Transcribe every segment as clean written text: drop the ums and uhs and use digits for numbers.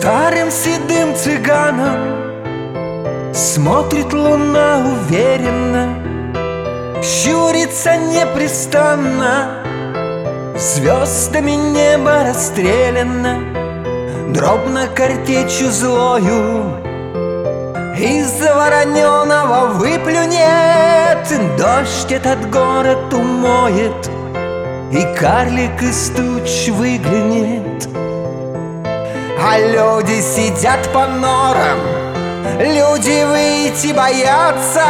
Старым седым цыганом смотрит луна уверенно, щурится непрестанно, звездами небо расстреляно, дробно картечью злою из-за вороненого выплюнет. Дождь этот город умоет, и карлик из туч выглянет. А люди сидят по норам, люди выйти боятся,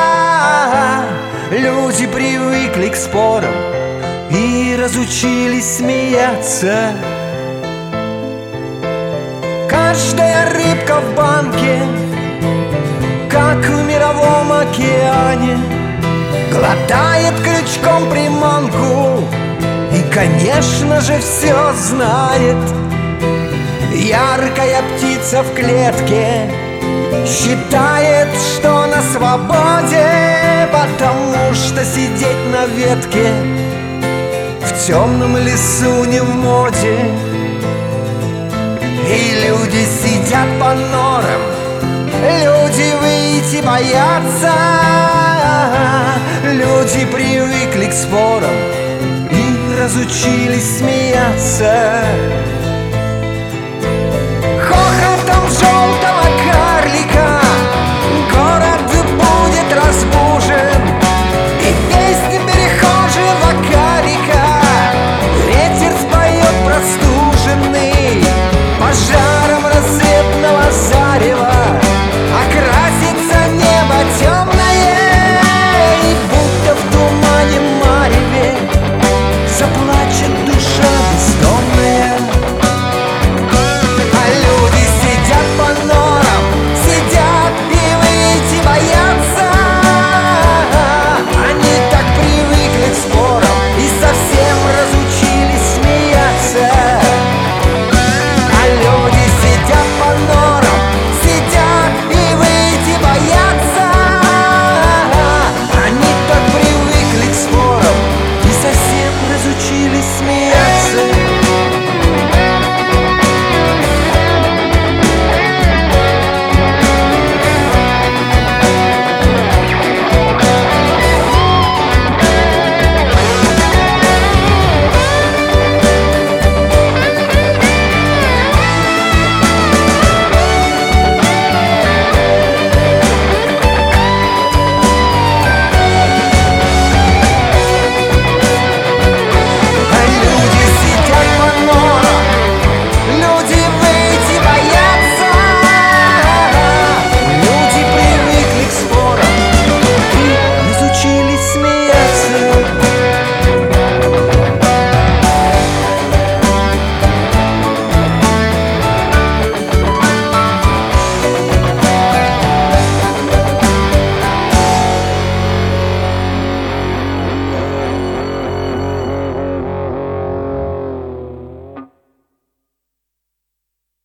люди привыкли к спорам и разучились смеяться. Каждая рыбка в банке, как в мировом океане, глотает крючком приманку и, конечно же, все знает. Яркая птица в клетке считает, что на свободе, потому что сидеть на ветке в темном лесу не в моде. И люди сидят по норам, люди выйти боятся, люди привыкли к спорам и разучились смеяться. Хохотом в желтом